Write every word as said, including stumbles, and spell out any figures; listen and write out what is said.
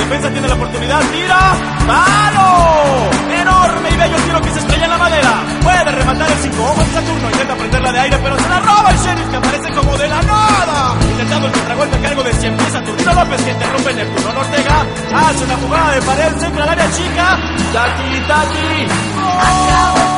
defensa tiene la oportunidad. ¡Tira! ¡Palo! Enorme y bello tiro que se estrella en la madera. Puede rematar el cinco. Buen Saturno intenta prenderla de aire, pero se la roba el Sheriff, que aparece como de la nada. Intentando el contragolpe a cargo de cien pies. Saturnino López, que interrumpe Neptuno Ortega. Hace una jugada de pared, centra al área chica. Tati, Tati. ¡Oh!